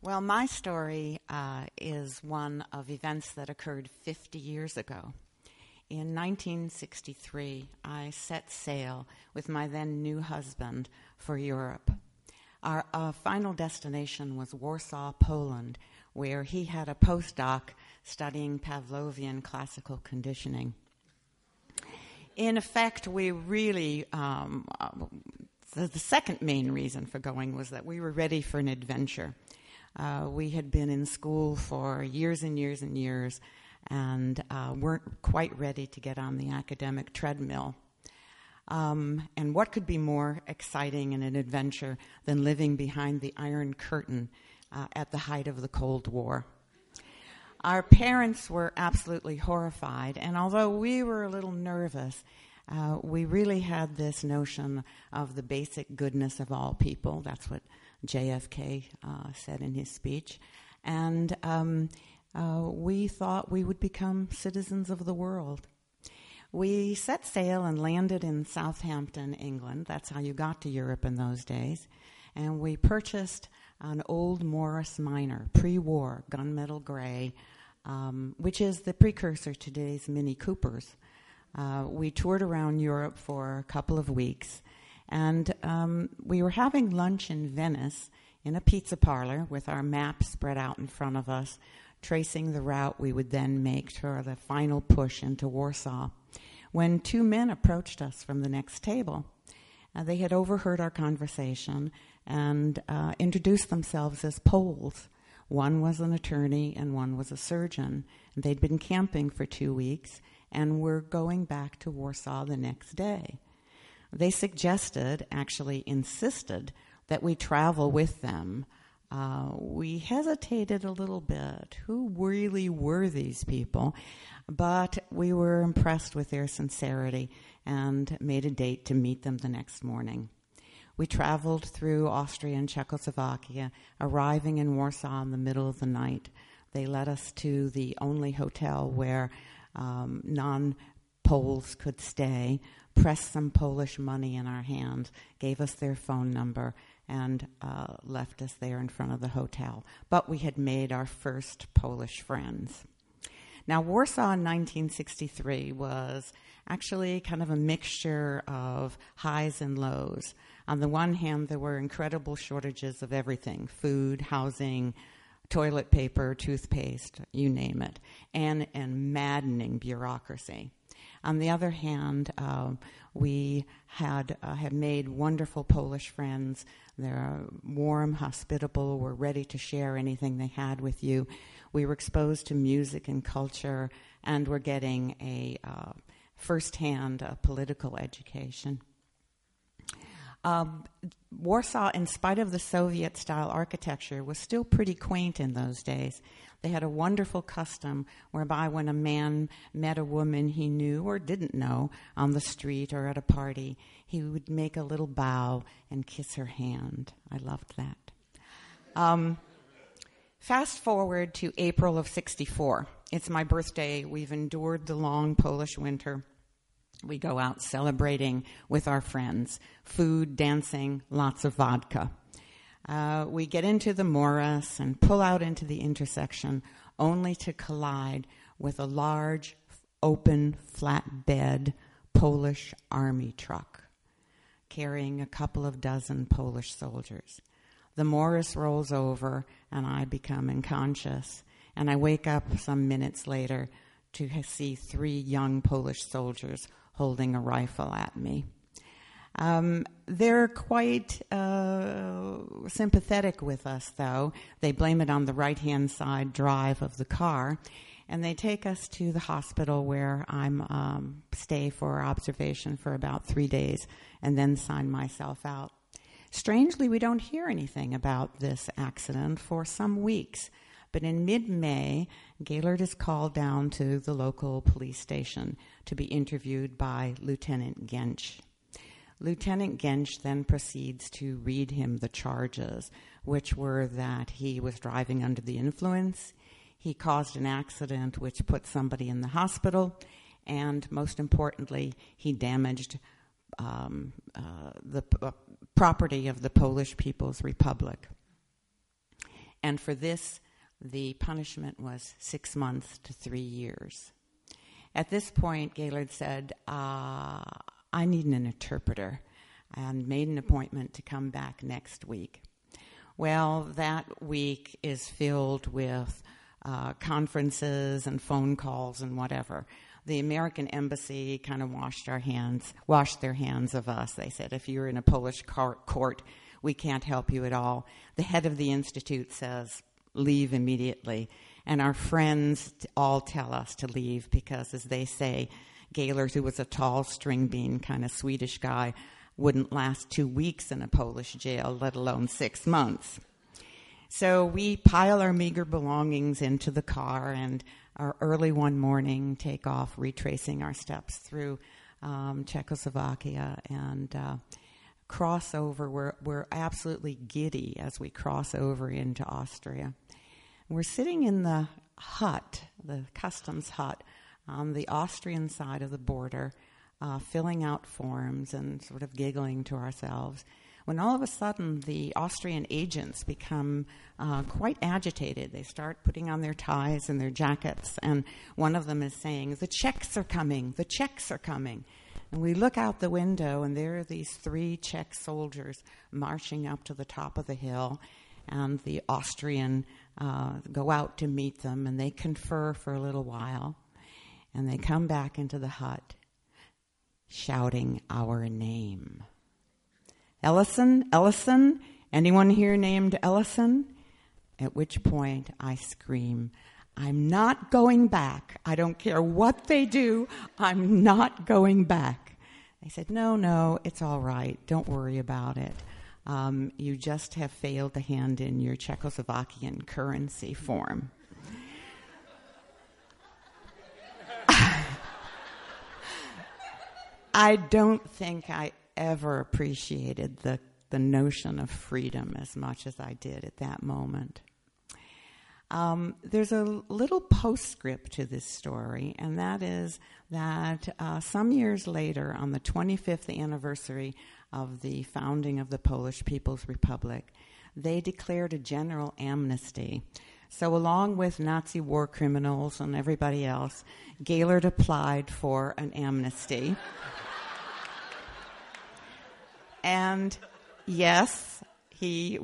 Well, my story is one of events that occurred 50 years ago. In 1963, I set sail with my then new husband for Europe. Our final destination was Warsaw, Poland, where he had a postdoc studying Pavlovian classical conditioning. In effect, we really, the second main reason for going was that we were ready for an adventure. We had been in school for years and years and years and weren't quite ready to get on the academic treadmill. And what could be more exciting in an adventure than living behind the Iron Curtain at the height of the Cold War? Our parents were absolutely horrified, and although we were a little nervous, we really had this notion of the basic goodness of all people. That's what JFK said in his speech. And we thought we would become citizens of the world. We set sail and landed in Southampton, England. That's how you got to Europe in those days. And we purchased an old Morris Minor, pre-war, gunmetal gray, which is the precursor to today's Mini Coopers. We toured around Europe for a couple of weeks. And we were having lunch in Venice in a pizza parlor with our map spread out in front of us, tracing the route we would then make for the final push into Warsaw, when two men approached us from the next table. They had overheard our conversation and introduced themselves as Poles. One was an attorney and one was a surgeon. They'd been camping for 2 weeks and were going back to Warsaw the next day. They suggested, actually insisted, that we travel with them. We hesitated a little bit. Who really were these people? But we were impressed with their sincerity and made a date to meet them the next morning. We traveled through Austria and Czechoslovakia, arriving in Warsaw in the middle of the night. They led us to the only hotel where non-Poles could stay, pressed some Polish money in our hands, gave us their phone number, and left us there in front of the hotel. But we had made our first Polish friends. Now, Warsaw in 1963 was actually kind of a mixture of highs and lows. On the one hand, there were incredible shortages of everything: food, housing, toilet paper, toothpaste, you name it, and maddening bureaucracy. On the other hand, we had made wonderful Polish friends. They're warm, hospitable, were ready to share anything they had with you. We were exposed to music and culture, and were getting a first-hand political education. Warsaw, in spite of the Soviet-style architecture, was still pretty quaint in those days. They had a wonderful custom whereby when a man met a woman he knew or didn't know on the street or at a party, he would make a little bow and kiss her hand. I loved that. Fast forward to April of '64. It's my birthday. We've endured the long Polish winter. We go out celebrating with our friends. Food, dancing, lots of vodka. We get into the Morris and pull out into the intersection only to collide with a large, open, flatbed Polish army truck carrying a couple of dozen Polish soldiers. The Morris rolls over and I become unconscious, and I wake up some minutes later to see 3 young Polish soldiers holding a rifle at me. They're quite sympathetic with us, though. They blame it on the right-hand side drive of the car, and they take us to the hospital where I'm stay for observation for about 3 days and then sign myself out. Strangely, we don't hear anything about this accident for some weeks. But in mid-May, Gaylord is called down to the local police station to be interviewed by Lieutenant Gensch. Lieutenant Gensch then proceeds to read him the charges, which were that he was driving under the influence, he caused an accident which put somebody in the hospital, and most importantly, he damaged the property of the Polish People's Republic. And for this, the punishment was 6 months to 3 years. At this point, Gaylord said, I need an interpreter, and made an appointment to come back next week. Well, that week is filled with conferences and phone calls and whatever. The American embassy kind of washed their hands of us. They said, if you're in a Polish court, we can't help you at all. The head of the institute says, leave immediately. And our friends all tell us to leave because, as they say, Gaylord, who was a tall string bean kind of Swedish guy, wouldn't last 2 weeks in a Polish jail, let alone 6 months. So we pile our meager belongings into the car and are early one morning, take off, retracing our steps through Czechoslovakia and cross over. We're absolutely giddy as we cross over into Austria. We're sitting in the hut, the customs hut, on the Austrian side of the border, filling out forms and sort of giggling to ourselves, when all of a sudden the Austrian agents become quite agitated. They start putting on their ties and their jackets, and one of them is saying, the Czechs are coming, the Czechs are coming. And we look out the window, and there are these 3 Czech soldiers marching up to the top of the hill, and the Austrian go out to meet them, and they confer for a little while, and they come back into the hut shouting our name. Ellison, Ellison, anyone here named Ellison? At which point I scream, I'm not going back. I don't care what they do. I'm not going back. They said, no, it's all right. Don't worry about it. You just have failed to hand in your Czechoslovakian currency form. I don't think I ever appreciated the notion of freedom as much as I did at that moment. There's a little postscript to this story, and that is that some years later, on the 25th anniversary of the founding of the Polish People's Republic, they declared a general amnesty. So along with Nazi war criminals and everybody else, Gaylord applied for an amnesty. And yes, we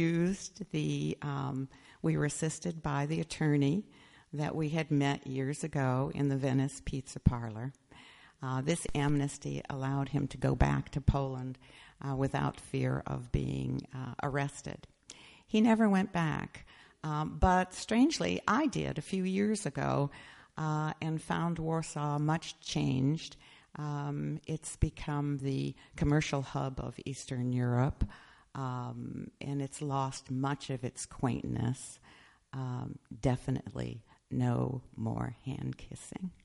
were assisted by the attorney that we had met years ago in the Venice Pizza Parlor. This amnesty allowed him to go back to Poland without fear of being arrested. He never went back, but strangely, I did a few years ago and found Warsaw much changed. It's become the commercial hub of Eastern Europe, and it's lost much of its quaintness. Definitely no more hand kissing.